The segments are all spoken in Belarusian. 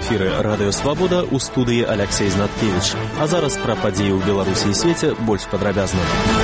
эфіры Радыё Свабода, у студыі Алексей Знаткевич. А зараз пра падзеі ў Беларусі і свеце больш падрабязна.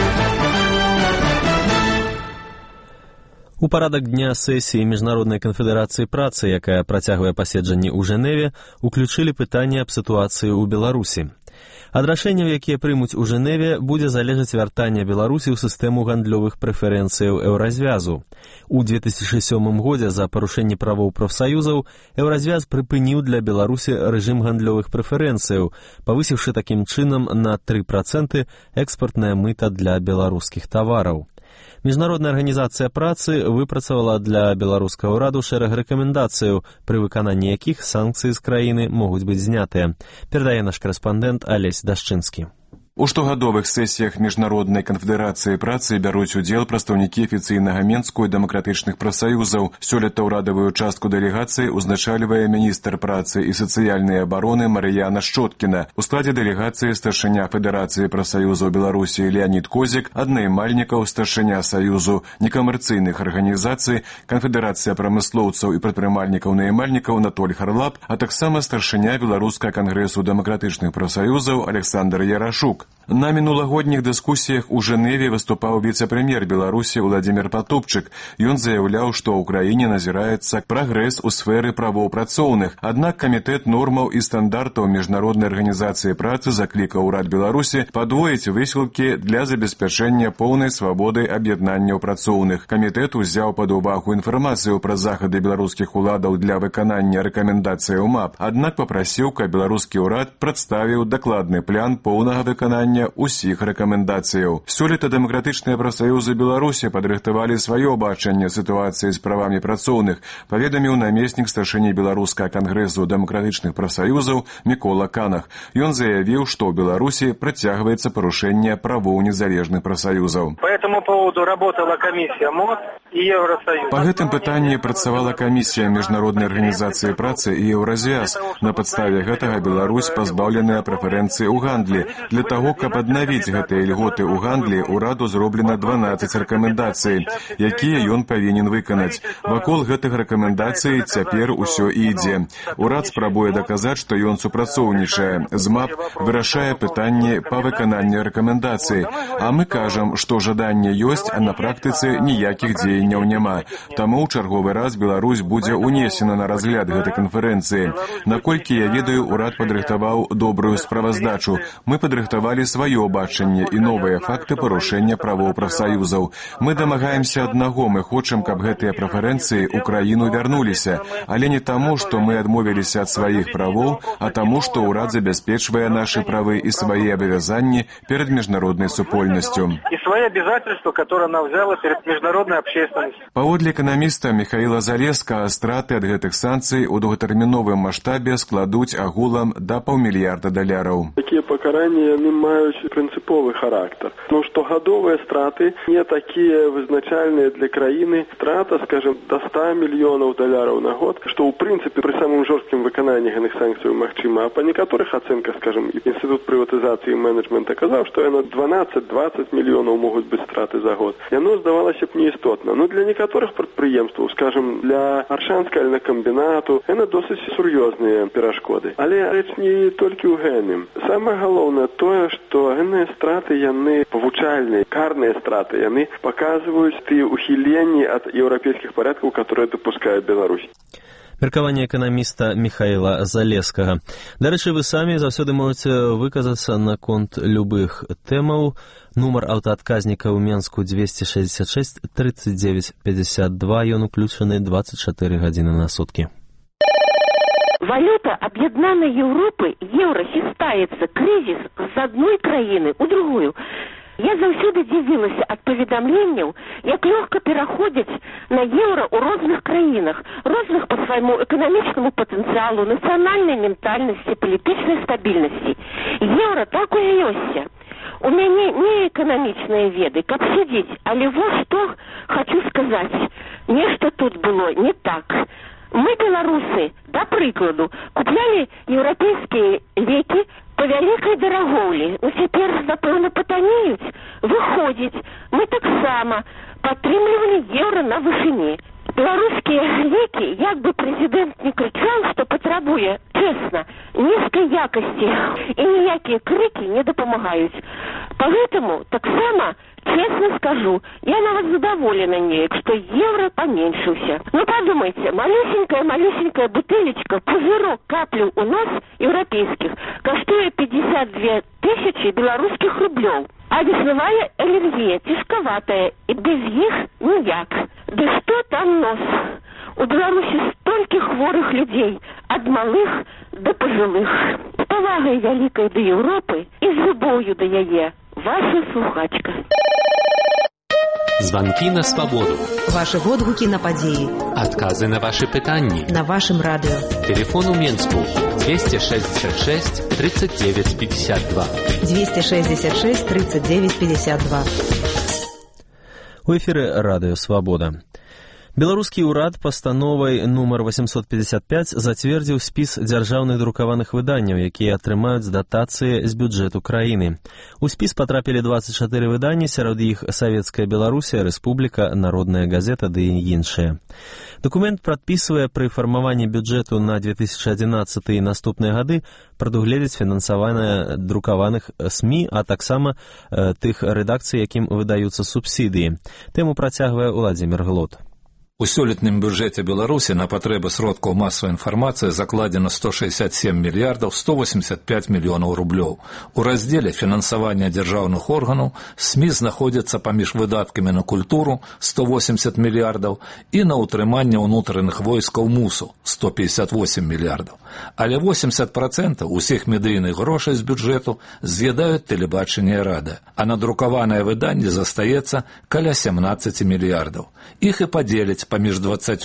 У парадак дня сесіі Міжнароднай канфедэрацыі працы, якая працягвае паседжанні ў Жэневе, уключылі пытанне аб сітуацыі ў Беларусі. Ад рашэнняў, якія прымуць у Жэневе, будзе залежаць вяртанне Беларусі ў сістэму гандлёвых прэферэнцыяў Еўразвязу. У 2007 годзе за парушэнне правоў прафсаюзаў Еўразвяз прыпыніў для Беларусі рэжым гандлёвых прэферэнцыяў, павысіўшы такім чынам на 3% экспартнае мыта для беларускіх тавараў. Міжнародная арганізацыя працы выпрацавала для беларускага ўраду шэраг рэкамендацыяў, пры выкананні якіх санкцыі з краіны могуць быць знятыя. Перадае наш карэспандэнт Алесь Дашчынскі. У штогадовых сесіях Міжнароднай канфедэрацыі працы бяруць удзел прадстаўнікі афіцыйнага Менску і дэмакратычных прафсаюзаў. Сёлета ўрадавую частку дэлегацыі ўзначальвае міністр працы і сацыяльнай абароны Марыяна Шчоткіна. У складзе дэлегацыі старшыня Федэрацыі прафсаюзаў Беларусі Леанід Козік, аднаймальнікаў старшыня Саюзу некамерцыйных арганізацый, Канфедэрацыя прамыслоўцаў і прадпрымальнікаў-наймальнікаў Анатоль Харлап, а таксама старшыня Беларускага кангрэсу дэмакратычных прафсаюзаў Александр Ярашук. На мінулагодніх дыскусіях у Жэневе выступаў віцэ-прэм'ер Беларусі Владзімір Патупчык. Ён заяўляў, што ў краіне назіраецца прагрэс у сферы правоў працоўных. Аднак камітэт нормаў і стандартаў Міжнароднай арганізацыі працы заклікаў урад Беларусі падвоіць высілкі для забеспячэння поўнай свабоды аб'яднанняў працоўных. Камітэт узяў пад увагу інфармацыю пра захады беларускіх уладаў для выканання рэкамендацыяў МАП, аднак папрасіў, каб беларускі ўрад прадставіў дакладны план поўнага выканання усіх рэкамендацыяў. Сёлета дэмакратычныя прафсаюзы Беларусі падрыхтавалі сваё бачанне сітуацыі з правамі працоўных, паведаміў намеснік старшыні беларускага кангрэсу дэмакратычных прафсаюзаў Мікола Канах. Ён заявіў, што ў Беларусі працягваецца парушэнне правоў незалежных прафсаюзаў. По этому поводу работала комиссия МОД и Евросоюз. Па гэтым пытанні працавала камісія Міжнароднай арганізацыі працы і Еўразвяз. На падставе гэтага Беларусь пазбаўленая прэферэнцыі ў гандлі. Для таго, каб аднавіць гэтыя льготы ў гандлі, ураду зроблена 12 рэкамендацый, якія ён павінен выканаць. Вакол гэтых рэкамендацый цяпер усё і ідзе. Урад спрабуе даказаць, што ён супрацоўнічае. З МАП вырашае пытанні па выкананні рэкамендацый. А мы кажам, што жаданне ёсць, а на практыцы ніякіх дзеянняў няма. Таму ў чарговы раз Беларусь будзе унесена на разгляд гэтай канферэнцыі. Наколькі я ведаю, урад падрыхтаваў добрую справаздачу. Мы падрыхтавалі сваё бачанне і новыя факты парушэння правоў прафсаюзаў. Мы дамагаемся аднаго, мы хочам, каб гэтыя прэферэнцыі ў краіну вярнуліся, але не таму, што мы адмовіліся ад сваіх правоў, а таму, што ўрад забяспечвае нашы правы і свае абавязанні перад міжнароднай супольнасцю. И свои обязательства, которые она взяла перед международной общественностью. Паводле эканаміста Михаила Залескага, страты ад гэтых санкцый у доўгатэрміновым маштабе складуць агулам да $500 мільярдаў. Такія пакаранні яны маюць прынцыповы характар. Но штогадовыя страты не такія вызначальныя для краіны. Страта, скажем, до $100 мільёнаў на год, што ў прынцыпе пры самым жорсткім выкананні гэтых санкцыяў магчыма. А па некаторых ацэнках, скажем, Інстытут прыватызацыі і менеджмента казаў, што яно 12-20 мільёнаў могуць быць страты за год. Яно здавалася б неістотна. Но для некаторых прадпрыемстваў, скажем, для Аршанскага льнакамбінату, яны досыць сур'ёзныя перашкоды. Але рэч не толькі ў гэтым. Самае галоўнае тое, што гэтыя страты яны павучальныя, карныя страты, яны паказваюць тыя ухіленні ад еўрапейскіх парадкаў, которые дапускае Беларусь. Меркаванне эканаміста Михаила Залескага. Дарэчы, вы самі заўсёды можаце выказацца наконт любых тэмаў. Нумар аўтаадказніка ў Менску 266 39 52, ён уключаны 24 гадзіны на суткі. Валюта об'єднаної Європи, євро, хістається кризис з одної країни у другую. Я заўсёды дзівілася ад паведамленняў, як лёгка пераходзяць на еўра ў розных краінах, розных па свайму эканамічнаму патэнцыялу, нацыянальнай ментальнасці, палітычнай стабільнасці. Еўра так і ёсць. У мяне не эканамічныя веды, каб судзіць, але вот што хочу сказаць. Нешта тут было не так. Мы, беларусы, да прыкладу, куплялі еўрапейскія лекі по вялікай дарагоўлі. Ну, цяпер, напэўна, патанеюць. Выходзіць, мы таксама падтрымлівалі еўра на вышыні. Беларускія лекі, як бы прэзідэнт не крычаў, што патрабуе, чэсна, нізкай якасці, і ніякія крыкі не дапамагаюць. Поэтому таксама, честно скажу, я нават задоволена неяк, что евро поменьшился. Ну подумайте, малюсенькая бутылечка, пузырок каплю у нас, европейских, коштует 52 тысячи белорусских рублей. А весновая аллергия тяжковатая, и без их ніяк. Да что там нос? У Беларуси столько хворых людей, от малых до пожилых. С повагой великой до Европы и с любовью до яе. Ваша слухачка. Звонки на свободу. Ваши водгуки на подеи. Отказы на ваши пытанни. На вашем радио. Телефон у Менску 266 39 52. 266 39 52. У эфіры радыё «Свабода». Беларускі ўрад пастановай нумар 855 зацвердзіў спіс дзяржаўных друкаваных выданняў, якія атрымаюць датацыі з бюджэту краіны. У спіс патрапілі 24 выданні, сярод іх Савецкая Беларусія, Рэспубліка, Народная газета ды іншыя. Дакумент прадпісвае пры фармаванні бюджэту на 2011 і наступныя гады прадугледзець фінансаванне друкаваных СМІ, а таксама тых рэдакцый, якім выдаюцца субсідыі. Тэму працягвае Уладзімір Глот. У сёлетнім бюджэце Беларусі на патрэбы сродкаў масавай інфармацыі закладзена 167 мільярдаў 185 мільёнаў рублёў. У раздзеле фінансавання дзяржаўных органаў СМІ знаходзяцца паміж выдаткамі на культуру 180 мільярдаў і на ўтрыманне ўнутраных войскаў МУСу 158 мільярдаў. Але 80% усіх медыйных грошай з бюджэту з'ядаюць тэлебачанне і радыё, а надрукаванае выданне застаецца каля 17 мільярдаў. Іх і падзеляць паміж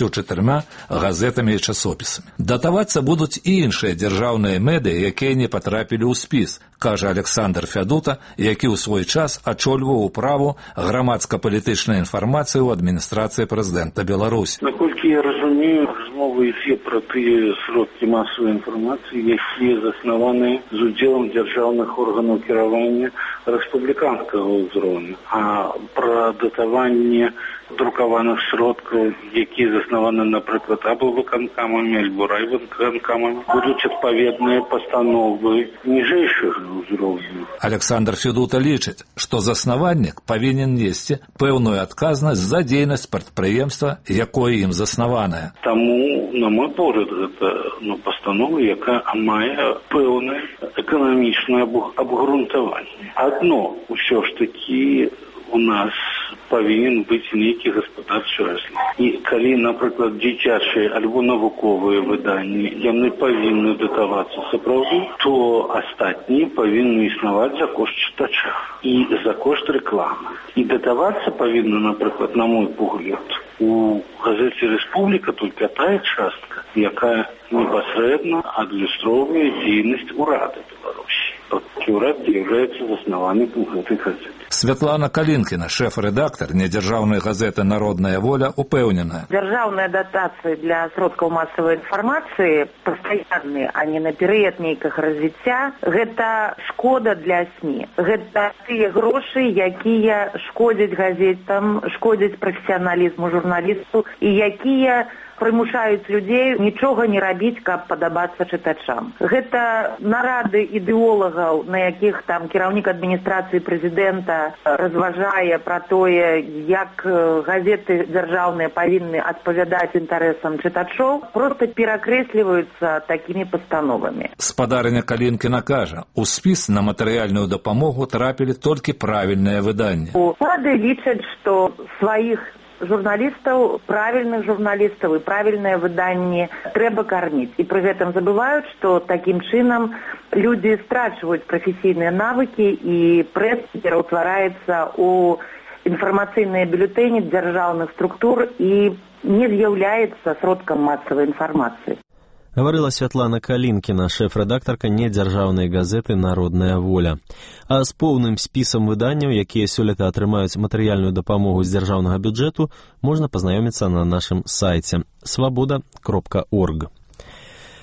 24 газетамі і часопісамі. Датавацца будуць і іншыя дзяржаўныя медыа, якія не патрапілі ў спіс, кажа Александр Фядута, які ў свой час ачольваў управу грамадска-палітычнай інфармацыі ў адміністрацыі прэзідэнта Беларусі. Наколькі я разумею, размова ідзе пра тыя сродкі масавай інфармацыі, якія заснаваны з удзелам дзяржаўных органаў кіравання рэспубліканскага ўзроўню. А пра датаванне друкаваных сродкаў, якія заснаваны, напрыклад, або выканкамамі, альбо райвыканкамамі, будуць адпаведныя пастановы ніжэйшых ўзроўню. Александр Федута лічыць, што заснавальнік павінен несці пэўную адказнасць за дзейнасць прадпрыемства, якое ім заснаванае. Таму, на мой погляд, гэта пастанова, якая мае пэўнае эканамічнае абгрунтаванне. Адно ўсё ж такі у нас павінен быць нейкі гаспадарчы разлік. І калі, напрыклад, дзіцячыя альбо навуковыя выданні, яны павінны датавацца сапраўды, то астатнія павінны існаваць за кошт чытача і за кошт рэкламы. І датавацца павінна, напрыклад, на мой погляд, у газеце «Рэспубліка» толькі тая частка, якая непасрэдна адлюстроўвае дзейнасць урада Беларусі. Урад з'яўляецца заснавальнікам гэтай газеты. Святлана Калінкіна, шэф-рэдактар недзяржаўнай газеты «Народная воля», упэўнена. Дзяржаўная датацыя для сродкаў масавай інфармацыі пастаянныя, а не на перыяд нейкага развіцця, гэта шкода для СМІ. Гэта тыя грошы, якія шкодзяць газетам, шкодзяць прафесіяналізму журналісту і якія прымушаюць людзей нічога не рабіць, каб падабацца чытачам. Гэта нарады ідэолагаў, на якіх там кіраўнік адміністрацыі прэзідэнта разважае пра тое, як газеты дзяржаўныя павінны адпавядаць інтарэсам чытачоў, проста перакрэсліваюцца такімі пастановамі. Спадарыня Калінкіна кажа, у спіс на матэрыяльную дапамогу трапілі толькі правільныя выданні. Урады лічаць, што сваіх журналістаў, правільных журналістаў і правільныя выданні трэба карміць. І пры гэтым забываюць, што такім чынам людзі страчваюць прафесійныя навыкі і прэс пераўтвараецца ў інфармацыйныя бюлетэні дзяржаўных структур і не з'яўляецца сродкам масавай інфармацыі. Гаварыла Святлана Калінкіна, шэф-рэдактарка недзяржаўнай газеты «Народная воля». А з поўным спісам выданняў, якія сёлета атрымаюць матэрыяльную дапамогу з дзяржаўнага бюджэту, можна пазнаёміцца на нашым сайце свабода.орг.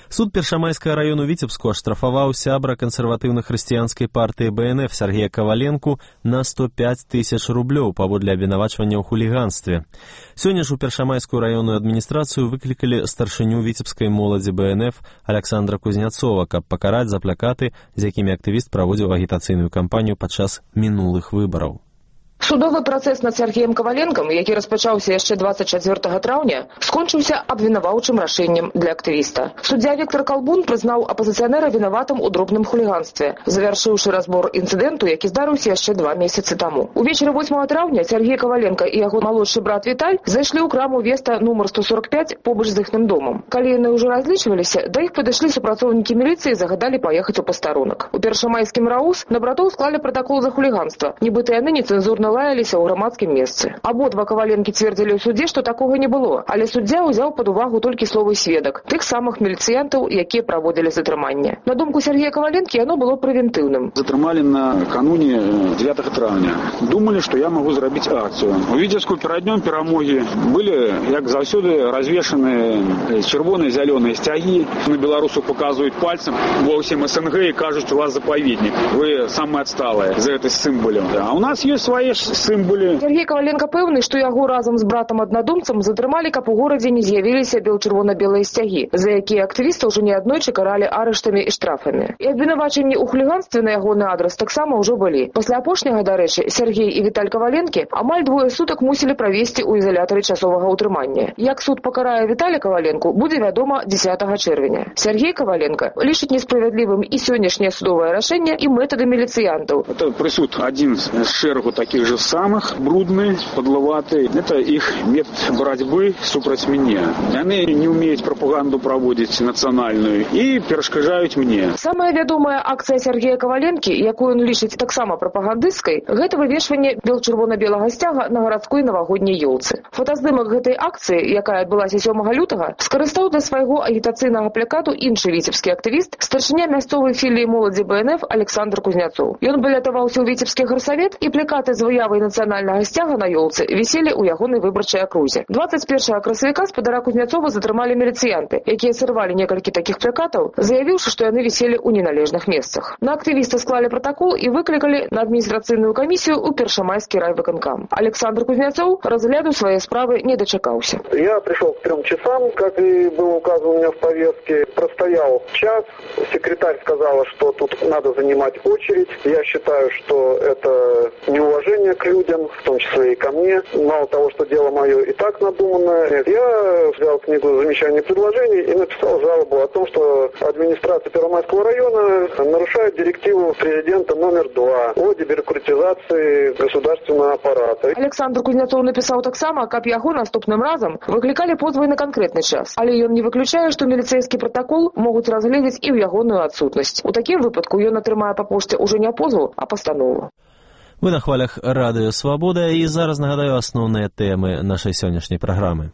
Суд Першамайскага раёну Віцебску аштрафаваў сябра кансерватыўна-хрысціянскай партыі БНФ Сергея Каваленку на 105 тысяч рублёў паводле абвінавачвання ў хуліганстве. Сёння ж у Першамайскую раённую адміністрацыю выклікалі старшыню віцебскай моладзі БНФ Александра Кузнецова, каб пакараць за плакаты, з якімі актывіст праводзіў агітацыйную кампанію падчас мінулых выбараў. Судовы працэс над Сергеем Каваленкам, які распачаўся яшчэ 24 траўня, скончыўся абвінаваўчым рашэннем для актывіста. Суддзя Віктор Калбун прызнаў апазіцыянера вінаватым у дробным хуліганстве, завяршыўшы разбор інцыдэнту, які здарыўся яшчэ 2 месяцы таму. Увечары 8 траўня Сергей Каваленка і яго малодшы брат Віталь зайшлі ў краму Веста нумар 145 побач з іхным домам. Калі яны ўжо разлічваліся, да іх падышлі супрацоўнікі міліцыі і загадалі паехаць у пастарунак. У Першамайскім РАУС на братоў склалі пратакол за хуліганства, нібыта яны нецэнзурна лаяліся ў грамадскім месцы. Абодва Каваленкі цвердзілі ў судзе, што такога не было, але суддзя ўзяў пад увагу толькі словы сведак, тых самых міліцыянтаў, якія праводзілі затрыманне. На думку Сергея Каваленкі, яно было прэвентыўным. Затрымалі накануне 9 траўня. Думалі, што я магу зрабіць акцыю. У Віцебску перад днём перамогі былі, як заўсёды, развешаны чырвоныя зялёныя сцягі. На беларусу паказваюць пальцам ва ўсім СНГ і кажуць, у вас запаведнік. Вы самыя адсталыя за гэты сімвалем. А у нас ёсць свае сімвалы. Сергей Каваленка пэўны, што яго разам з братам-аднадумцам затрымалі, каб у горадзе не з'явіліся бел-чырвона-белыя сцягі, за якія актывіста ўжо неаднойчы каралі арыштамі і штрафамі. І абвінавачанні ў хуліганстве на ягоны адрас таксама ўжо былі. Пасля апошняга, дарэчы, Сергей і Віталь Каваленкі амаль 2 сутак мусілі правесці ў ізалятары часовага ўтрымання. Як суд пакарае Віталя Каваленку, будзе вядома 10 чэрвеня. Сергей Каваленка лічыць несправядлівым і сённяшняе судовае рашэнне, і метады міліцыянтаў. Это прысуд адзін з шэрагу такіх же самых, брудны, подловатый. Это их метод борьбы супраць мяне. Яны не умеюць прапаганду праводзіць нацыянальную і перашкаджаюць мне. Самая вядомая акцыя Сергея Каваленкі, якую ён лічыць таксама прапагандысцкай, гэта вывешванне бел-чырвона-белага сцяга на гарадской навагодняй ёлцы. Фотаздымак гэтай акцыі, якая адбылася 7 лютага, скарыстаў для свайго агітацыйнага плакату іншы віцебскі актывіст, старшыня мясцовай філіі моладзі БНФ Александр Кузнецов. Ён балятаваўся ў віцебскі гарсавет, і плакаты з выявай нацыянальнага сцяга на ёлцы віселі ў ягонай выбарчай акрузе. 21 красавіка спадара Кузнецова затрымалі міліцыянты, якія сырвалі некалькі такіх плакатаў, заявіўшы, што яны віселі ў неналежных месцах. На актывіста склалі протакол і выклікалі на адміністрацыйную камісію ў Першамайскі райвыканкам. Александр Кузнецов разгляду своей справы не дочекался. Я пришел к 3 часам, как и было указано у меня в повестке, простоял час. Секретарь сказала, что тут надо занимать очередь. Я считаю, что это неуважение к людям, в том числе и ко мне. Мало того, что дело мое и так надуманное, я взял книгу замечаний и предложений и написал жалобу о том, что администрация Первомайского района нарушает директиву президента номер 2 о дебюрократизации государственного аппарата. Александр Кузнецов написал так само, каб яго наступным разам выклікалі позвы на конкретный час. Але ён не выключае, што міліцэйскі протокол могуць разгледзець і ў ягоную адсутнасць. У такім выпадку ён атрымае па пошце уже не позву, а пастанову. Вы на хвалях Радыё Свабода, і зараз нагадаю асноўныя тэмы нашай сённяшняй праграмы.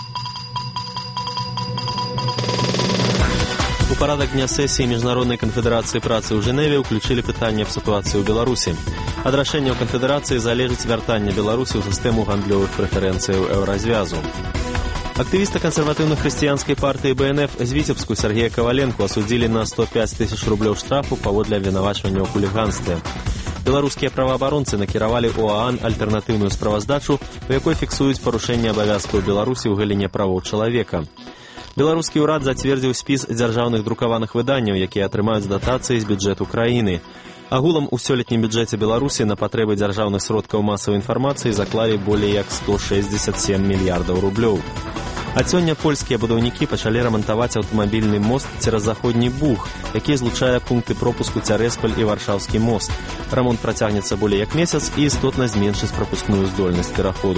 У парадак дня сесіі Міжнароднай канфедэрацыі працы ў Жэневе ўключылі пытанне аб сітуацыі ў Беларусі. Ад рашэнняў канфедэрацыі залежыць вяртанне Беларусі ў сістэму гандлёвых прэферэнцыяў еўразвязу. Актывіста кансерватыўна-хрысціянскай партыі БНФ з Віцебску Сергея Каваленку асудзілі на 105 тысяч рублёў штрафу паводле абвінавачвання ў хуліганстве. Беларускія праваабаронцы накіравалі ў ААН альтэрнатыўную справаздачу, у якой фіксуюць парушэнне абавязкаў Беларусі ў галіне правоў чалавека. Беларускі ўрад зацвердзіў спіс дзяржаўных друкаваных выданняў, якія атрымаюць датацыі з бюджэту краіны. Агулам у сёлетнім бюджэце Беларусі на патрэбы дзяржаўных сродкаў масавай інфармацыі заклалі болей як 167 мільярдаў рублёў. А сёння польскія будаўнікі пачалі рамантаваць аўтамабільны мост цераз заходні Буг, які злучае пункты пропуску Цярэспаль і Варшаўскі мост. Рамонт працягнецца болей як месяц і істотна зменшыць прапускную здольнасць пераходу.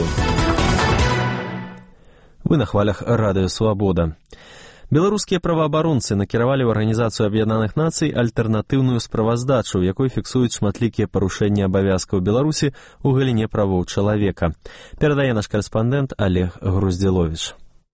Вы на хвалях Радыё Свабода. Беларускія праваабаронцы накіравалі ў Арганізацыю Аб'яднаных Нацый альтэрнатыўную справаздачу, у якой фіксуюць шматлікія парушэнні абавязкаў Беларусі ў галіне правоў чалавека. Перадае наш карэспандэнт Олег Груздзіловіч.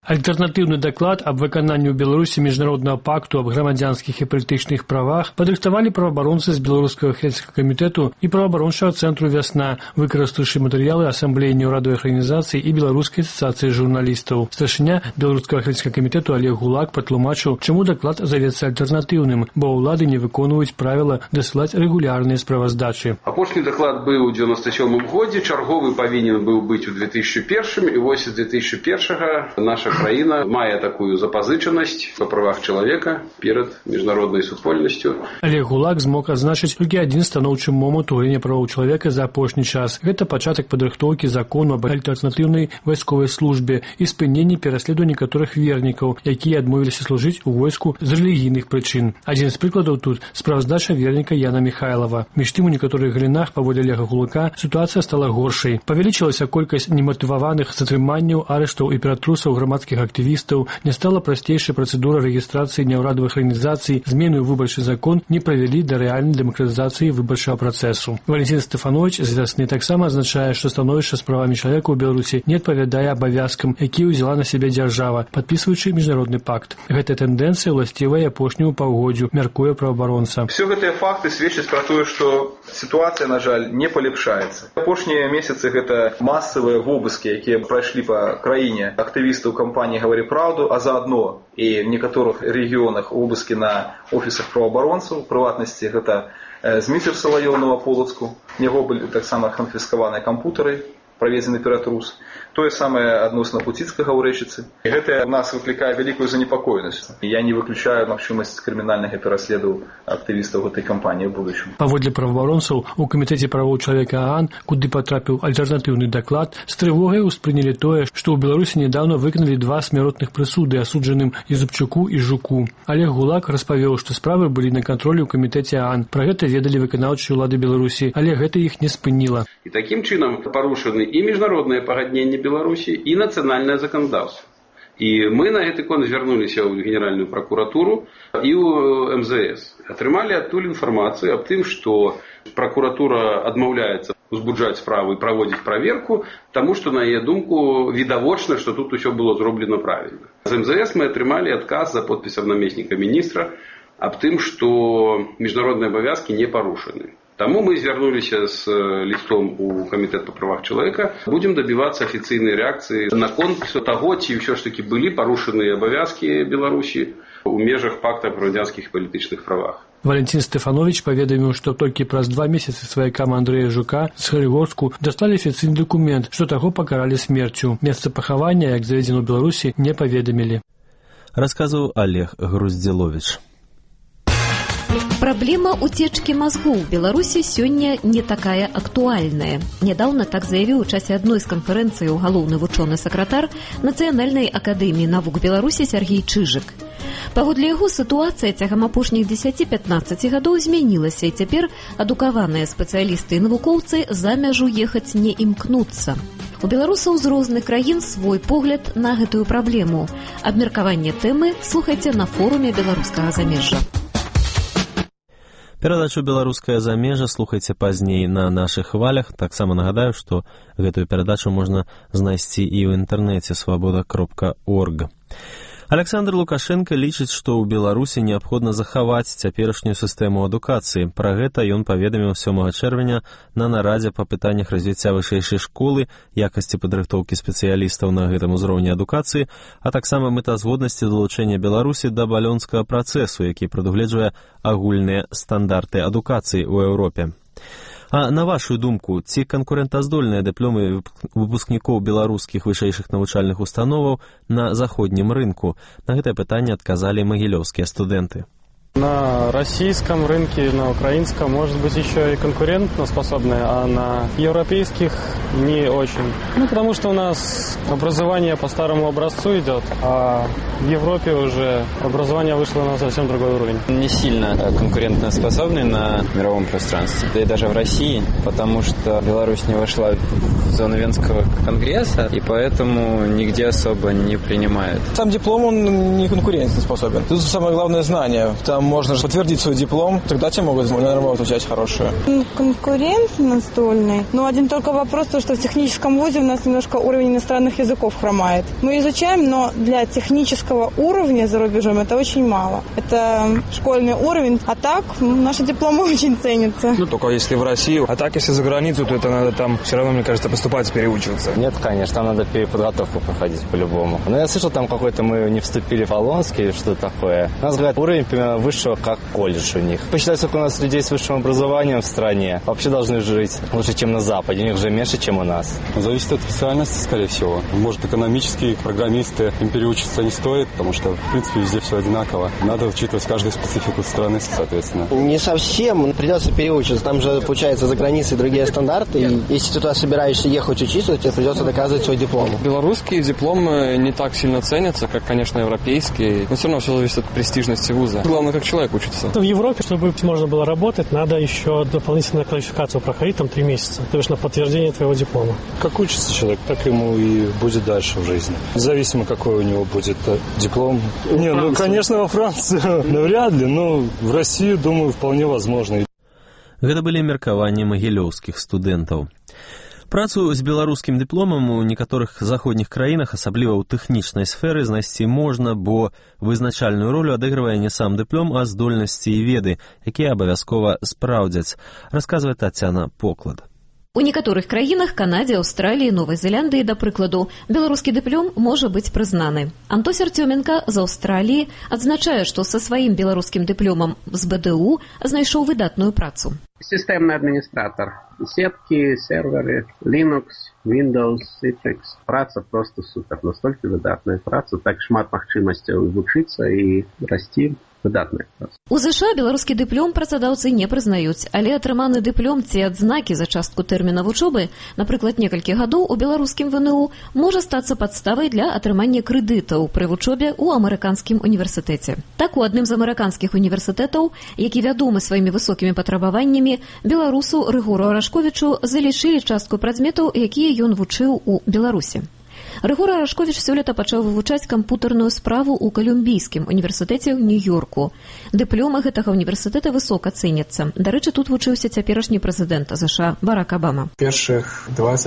Альтэрнатыўны даклад аб выкананні ў Беларусі міжнароднага пакту аб грамадзянскіх і палітычных правах падрыхтавалі праваабаронцы з беларускага хельскага камітэту і праваабарончага цэнтру «Вясна», выкарыстаўшы матэрыялы асамблеі неўрадавых арганізацый і беларускай асацыяцыі журналістаў. Старшыня беларускага хельскага камітэту Олег Гулак патлумачыў, чаму даклад завецца альтэрнатыўным, бо ўлады не выконваюць правіла дасылаць рэгулярныя справаздачы. Апошні даклад быў у 97 годзе, чарговы павінен быў быць у 2001, і вось з 2001 наша краіна мае такую запазычанасць па правах чалавека перад міжнароднай супольнасцю. Олег Гулак змог адзначыць толькі адзін станоўчы момант у галіне правоў чалавека за апошні час. Гэта пачатак падрыхтоўкі закону аб альтэрнатыўнай вайсковай службе і спыненні пераследу некаторых вернікаў, якія адмовіліся служыць у войску з рэлігійных прычын. Адзін з прыкладаў тут справаздача верніка Яна Михайлова. Між тым, у некаторых галінах, паводле Олега Гулака, сітуацыя стала горшай. Павялічылася колькасць нематываваных затрыманняў, арыштаў і ператрусаў грамадскіх актывістаў, не стала прасцейшая працэдура рэгістрацыі няўрадавых арганізацый, змены ў выбарчы закон не правялі да рэальнай дэмакратызацыі выбарчага працэсу. Валентин Стефанович з «Вясны» таксама азначае, што становішча з правамі чалавека ў Беларусі не адпавядае абавязкам, якія ўзяла на сябе дзяржава, падпісваючы міжнародны пакт. Гэтая тэндэнцыя ўласцівая апошняму паўгоддзю, мяркуе праваабаронца. Все гэтыя факты сведчаць пра тое, што сітуацыя, на жаль, не палепшаецца. Апошнія месяцы гэта масавыя вобыскі, якія прайшлі па краіне актывістаў кампаніі «Гавары праўду», а заадно і в некаторых рэгіёнах обыскі на офісах праваабаронцаў, у прыватнасці гэта Зміцер Салаёў Новаполацку, у яго былі таксама канфіскаваныя кампутары, праведзены ператрус. Тое самае адносна Пуціцкага ў рэчыцы. І гэта ў нас выклікае вялікую занепакоенасць. Я не выключаю магчымасць крымінальнага пераследу актывістаў гэтай кампаніі ў будучым. Паводле праваабаронцаў, у камітэце правоў чалавека ААН, куды патрапіў альтэрнатыўны даклад, з трывогай успрынялі тое, што ў Беларусі нядаўна выканалі 2 смяротных прысуды асуджаным Ізубчуку і Жуку. Олег Гулак распавёў, што справы былі на кантролі ў камітэце ААН. Пра гэта ведалі выканаўчыя ўлады Беларусі, але гэта іх не спыніла. І такім чынам парушаны і міжнародныя пагадненні Беларусі, і нацыянальнае заканадаўства. І мы на гэты конт звярнуліся ў Генеральную пракуратуру і ў МЗС. Атрымалі адтуль інфармацыю аб тым, што пракуратура адмаўляецца узбуджаць справу і праводзіць праверку, таму што, на яе думку, відавочна, што тут усё было зроблена правільна. З МЗС мы атрымалі адказ за подпісам намесніка міністра аб тым, што міжнародныя абавязкі не парушаны. Таму мы звярнуліся з лістом у камітэт па правах чалавека. Будзем дабівацца афіцыйнай рэакцыі наконт таго, ці ўсё ж такі былі парушаныя абавязкі Беларусі ў межах пакта аб грамадзянскіх і палітычных правах. Валентин Стефанович паведаміў, што толькі праз 2 месяцы сваякам Андрэя Жука з Харыгорску даслалі афіцыйны дакумент, што таго пакаралі смерцю. Месца пахавання, як заведзена ў Беларусі, не паведамілі. Расказваў Олег Груздзіловіч. Праблема уцечкі мазгоў у Беларусі сёння не такая актуальная. Нядаўна так заявіў у часе адной з канферэнцыяў галоўны вучоны сакратар Нацыянальнай акадэміі навук Беларусі Сергей Чыжык. Паводле яго сітуацыя цягам апошніх 10-15 гадоў змянілася, і цяпер адукаваныя спецыялісты і навукоўцы за мяжу ехаць не імкнуцца. У беларусаў з розных краін свой погляд на гэтую праблему. Абмеркаванне тэмы слухайце на форуме беларускага замежжа. Перадачу «Беларускае замежжа» слухайце пазней на нашых хвалях. Таксама нагадаю, што гэтую перадачу можна знайсці і ў інтэрнэце свабода.орг. Александр Лукашенко лічыць, што ў Беларусі неабходна захаваць цяперашнюю сістэму адукацыі. Пра гэта ён паведаміў 7 чэрвеня на нарадзе па пытаннях развіцця вышэйшай школы, якасці падрыхтоўкі спецыялістаў на гэтым узроўні адукацыі, а таксама мэтазгоднасці далучэння Беларусі да балёнскага працэсу, які прадугледжвае агульныя стандарты адукацыі ў Еўропе. А на вашу думку, ці канкурэнтаздольныя дыпломы выпускнікоў беларускіх вышэйшых навучальных установаў на заходнім рынку? На гэтае пытанне адказалі магілёўскія студэнты. На российском рынке, на украинском, может быть, еще и конкурентоспособные, а на европейских не очень. Потому что у нас образование по старому образцу идет, а в Европе уже образование вышло на совсем другой уровень. Не сильно конкурентоспособны на мировом пространстве. Да и даже в России потому что Беларусь не вошла в зону Венского конгресса, и поэтому нигде особо не принимает. Сам диплом, он не конкурентоспособен. Тут самое главное знание. Там можно подтвердить свой диплом, тогда тебе могут на работу взять хорошую. Конкурент настольный. Но один только вопрос, что в техническом вузе у нас немножко уровень иностранных языков хромает. Мы изучаем, но для технического уровня за рубежом это очень мало. Это школьный уровень, а так наши дипломы очень ценятся. Только если в Россию, а так если за границу, то это надо там все равно, мне кажется, поступать, переучиваться. Нет, конечно, там надо переподготовку проходить по-любому. Но я слышал, там какой-то мы не вступили в Полонский или что такое. У нас, говорят, уровень примерно высшего, как колледж у них. Посчитать, сколько у нас людей с высшим образованием в стране, вообще должны жить лучше, чем на Западе. У них же меньше, чем у нас. Зависит от специальности, скорее всего. Может, экономические программисты, им переучиться не стоит, потому что, в принципе, везде все одинаково. Надо учитывать каждую специфику страны, соответственно. Не совсем придется переучиться. Там же, получается, за границей другие стандарты. И если ты туда собираешься ехать учиться, то тебе придется доказывать свой диплом. Белорусские дипломы не так сильно ценятся, как, конечно, европейские. Но все равно все зависит от престижности вуза. Главное, как человек учится. В Европе, чтобы можно было работать, надо еще дополнительную квалификацию проходить, там 3 месяца. То есть на подтверждение твоего диплома. Как учится человек, так ему и будет дальше в жизни. Независимо, какой у него будет диплом. Конечно, во Франции навряд ли, но в Россию, думаю, вполне возможно. Гэта былі меркаванні магілёўскіх студэнтаў. Працу з беларускім дыпломам у некаторых заходніх краінах, асабліва ў тэхнічнай сферы, знайсці можна, бо вызначальную ролю адыгрывае не сам дыплом, а здольнасці і веды, якія абавязкова спраўдзяць, расказвае Тацяна Поклад. У некаторых краінах, Канадзе, Аўстраліі, Новай Зеландыі, да прыкладу, беларускі дыплом можа быць прызнаны. Антос Артёменка з Аўстраліі адзначае, што са сваім беларускім дыпломам з БДУ знайшоў выдатную працу. Системный администратор. Сетки, серверы, Linux, Windows, Citrix. Праца просто супер. Настолько выдатная праца. Так шмат магчымасцяў вучыцца і расці. Выдатная праца. У ЗША беларускі дыплом працадаўцы не прызнаюць, але атрыманы дыплом ці адзнакі за частку тэрміна вучобы, напрыклад, некалькі гадоў у беларускім ВНУ, можа стацца падставай для атрымання крэдытаў пры вучобе ў амерыканскім універсітэце. Так, у адным з амерыканскіх універсітэтаў, які вядомы сваімі высокімі патрабаваннямі, беларусу Рыгору Арашковічу залічылі частку прадметаў, якія ён вучыў у Беларусі. Рыгор Арашковіч сёлета пачаў вывучаць кампутарную справу ў Калумбійскім універсітэце ў Нью-Йорку. Дыпломы гэтага універсітэта высока цэняцца. Дарэчы, тут вучыўся цяперашні прэзідэнт ЗША Барак Абама. Першых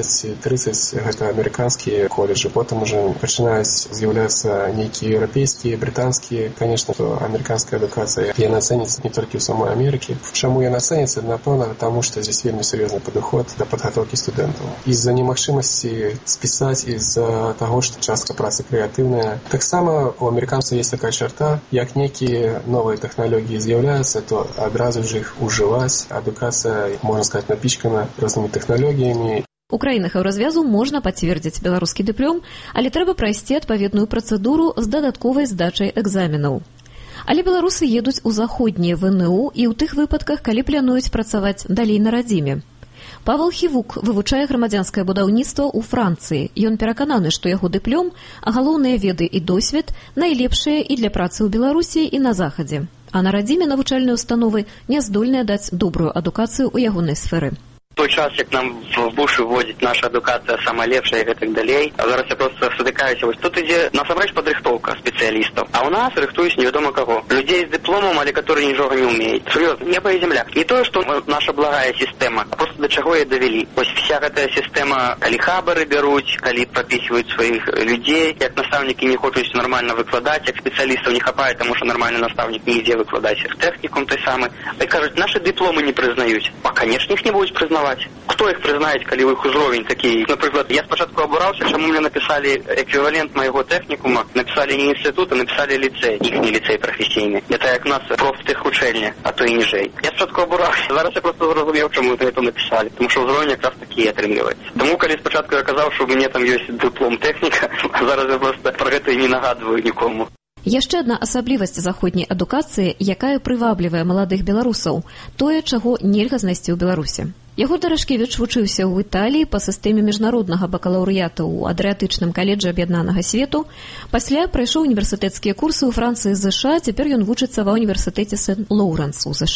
20-30 гэта амерыканскія коледжы, потым уже пачынаюць з'яўляцца нейкія еўрапейскія, брытанскія. Конечно, амерыканская адукацыя, яна цэніцца не толькі ў самой Амерыкі. Чаму яна цэніцца? Напэўна, таму што здесь вельмі сур'ёзны падыход да падготовкі студэнтаў. Из-за немагчымасці спісаць, из-за того, что частка працы креативная. Так само у американцев есть такая черта, як некие новые технологии з'являются, то одразу же их уживать. Адукация, можно сказать, напичкана разными технологиями. У краінах еўразвязу можна пацвердзіць беларускі дыплом, але трэба прайсці адпаведную працэдуру з дадатковай здачай экзаменаў. Але беларусы едуць у заходнія ВНУ і ў тых выпадках, калі плануюць працаваць далей на радзіме. Павел Хівук вывучае грамадзянскае будаўніцтва ў Францыі. Ён перакананы, што яго дыплом, а галоўныя веды і досвед найлепшыя і для працы ў Беларусі і на Захадзе. А на радзіме навучальныя установы не здольныя даць добрую адукацыю ў ягонай сферы. Той час, як нам в бушы вводзіць наша адукацыя сама лепшая і гэтак далей, а зараз я просто сутыкаюся. Вось тут ідзе насамрэч падрыхтоўка спецыялістаў. А ў нас рыхтуюць невядома каго. Людзей з дыпломам, але которые нічога не ўмеюць. Сур'ёзна, неба і зямля. Не тое, што наша благая сістэма, а просто да чаго яе давялі. Вось вся гэтая сістэма, калі хабары бяруць, калі прапісваюць сваіх людзей, як настаўнікі не хочуць нармальна выкладаць, як спецыялістаў не хапае, таму што нармальны настаўнік не ідзе выкладаць іх тэхнікум той самы. І кажуць, нашы дыпломы не прызнаюць. А, канечне, іх не будуць прызнаваць. Кто их признает, коли их узровень такие? Например, я спочатку обурался, чему мне написали эквивалент моего техникума, написали не институт, а написали лицей. Их не лицей професійний. Это як у нас профтехучельня, а то і ніжей. Я спочатку обурався, зараз я просто зрозумів, чому це написали. Тому що узровень якраз такі отримується. Тому, коли спочатку я казав, що у мене там є диплом техніка, а зараз я просто про це і не нагадую нікому. Яшчэ адна асаблівасць заходняй адукацыі, якая прываблівае маладых беларусаў, тое, чаго нельга знайсці ў Беларусі. Ягор Дарашкевіч вучыўся ў Італіі па сістэме міжнароднага бакалаўрыяту ў Адрыятычным каледжы Аб'яднанага свету. Пасля прайшоў універсітэцкія курсы ў Францыі і ЗША, цяпер ён вучыцца ва ўніверсітэце Сент-Лоурэнс у ЗША.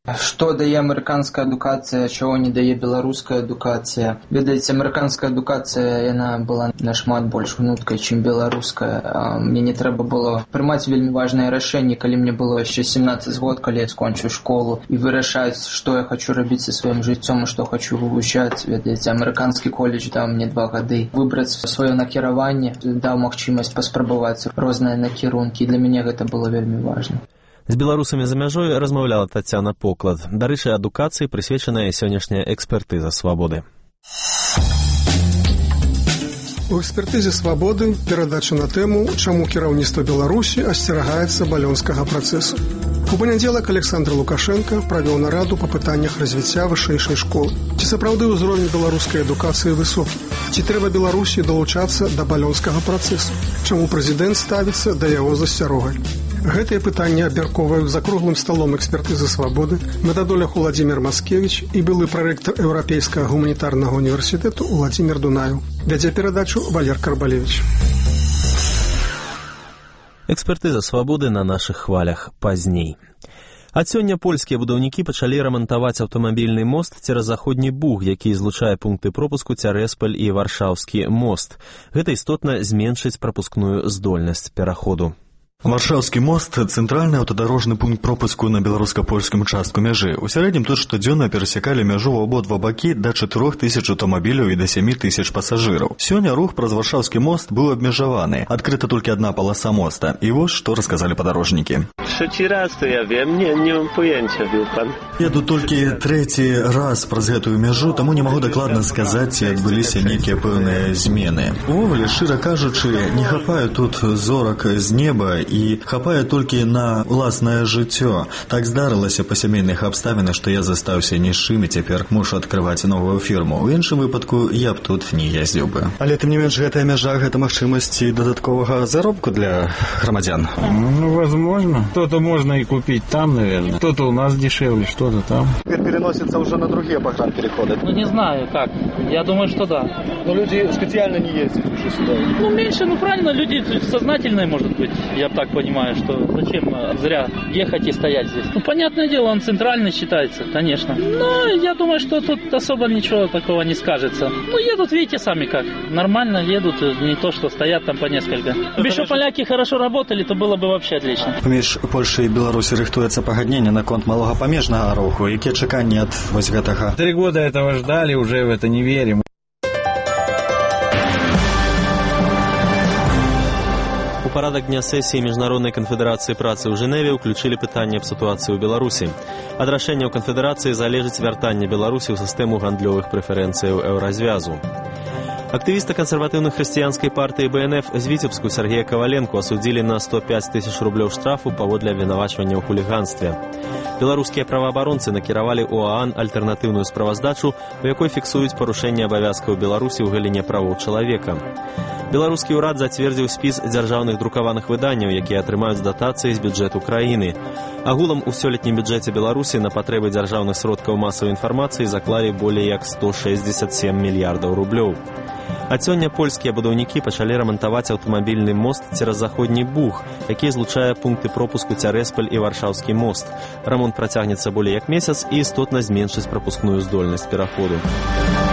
Што дае амерыканская адукацыя, чаго не дае беларуская адукацыя? Ведаеце, амерыканская адукацыя, яна была нашмат больш гнуткай, чым беларуская. Мне не трэба было прымаць вельмі важныя рашэнні, калі мне было яшчэ 17 год, калі я скончыў школу, і вырашаць, што я хочу рабіць са сваім жыццём, што хочу вывучаць. Ведаеце, амерыканскі коледж даў мне 2 гады. Выбраць сваё накіраванне, даў магчымасць паспрабаваць розныя накірункі. Для мяне гэта было вельмі важна. З беларусамі за мяжой размаўляла Тацяна Поклад. Дарэчы, адукацыі прысвечаная сённяшняя экспертыза свабоды. У экспертызе свабоды перадача на тэму, чаму кіраўніцтва Беларусі асцерагаецца балёнскага працэсу. У панядзелак Александр Лукашенко правёў нараду па пытаннях развіцця вышэйшай школы. Ці сапраўды ўзровень беларускай адукацыі высокі? Ці трэба Беларусі далучацца да балёнскага працэсу? Чаму прэзідэнт ставіцца да яго з асцярогай? Гэтыя пытанні абмяркоўваюць за круглым сталом экспертызы свабоды метадолог Уладзімір Маскевіч і былы прарэктар Еўрапейскага гуманітарнага універсітэту Уладзімір Дунаеў. Вядзе перадачу Валер Карбалевіч. Экспертыза свабоды на нашых хвалях пазней. Ад сёння польскія будаўнікі пачалі рамантаваць аўтамабільны мост цераз заходні буг, які злучае пункты пропуску Цярэспаль і Варшаўскі мост. Гэта істотна зменшыць прапускную здольнасць пераходу. Варшаўскі мост – цэнтральны аўтадарожны пункт пропуску на беларуска-польскім участку мяжы. У сярэднім тут штодзённа перасякалі мяжу ў абодва бакі да 4000 аўтамабіляў і да 7000 пасажыраў. Сёння рух праз Варшаўскі мост быў абмежаваны. Адкрыта толькі адна паласа моста. І вось што расказалі падарожнікі. Trzeci raz to ja wiem, nie mam pojęcia, wie pan. Еду толькі трэці раз праз гэтую мяжу, таму не магу дакладна сказаць, ці адбыліся нейкія пэўныя змены. Увогуле, шчыра кажучы, не хапае тут зорак з неба і хапае толькі на ўласнае жыццё. Так здарылася па сямейных абставінах, што я застаўся ні з чым і цяпер мушу адкрываць новую фірму. У іншым выпадку я б тут не ездзіў бы. Але тым не менш гэтая мяжа, гэта магчымасці дадатковага заробку для грамадзян. Ну, возможно. Что-то можно и купить там, наверное. Что-то у нас дешевле, что-то там. Теперь переносится уже на другие погранпереходы. Ну, не знаю, как. Я думаю, что да. Но люди специально не ездят уже сюда. Ну, меньше, ну, правильно, люди сознательные, может быть. Я так понимаю, что зачем зря ехать и стоять здесь. Ну, понятное дело, он центральный считается, конечно. Но я думаю, что тут особо ничего такого не скажется. Ну, едут, видите, сами как. Нормально едут, не то, что стоят там по несколько. Если бы поляки хорошо работали, то было бы вообще отлично. Паміж Польшай і Беларусі рыхтуецца пагадненне наконт малога памежнага руху. Якія чаканні ад вось гэтага? 3 года этого ждали, уже в это не верим. У парадак дня сесіі Міжнароднай канфедэрацыі працы ў Жэневе ўключылі пытанне аб сітуацыі ў Беларусі. Ад рашэння ў канфедэрацыі залежыць вяртанне Беларусі ў сістэму гандлёвых прэферэнцыяў Еўразвязу. Актывіста кансерватыўнай хрысціянскай партыі БНФ з Віцебску Сергея Каваленку асудзілі на 105 000 рублёў штрафу паводле абвінавачвання ў хуліганстве. Беларускія праваабаронцы накіравалі ў ААН альтэрнатыўную справаздачу, у якой фіксуюць парушэнне абавязкаў Беларусі ў галіне правоў чалавека. Беларускі ўрад зацвердзіў спіс дзяржаўных друкаваных выданняў, якія атрымаюць датацыі з бюджэту краіны. Агулам у сёлетнім бюджэце Беларусі на патрэбы дзяржаўных сродкаў масавай інфармацыі заклалі болей як 167 мільярдаў рублёў. Ад сёння польскія будаўнікі пачалі рамантаваць аўтамабільны мост цераз заходні буг, які злучае пункты пропуску Цярэспаль і Варшаўскі мост. Рамонт працягнецца болей як месяц і істотна зменшыць прапускную здольнасць пераходу.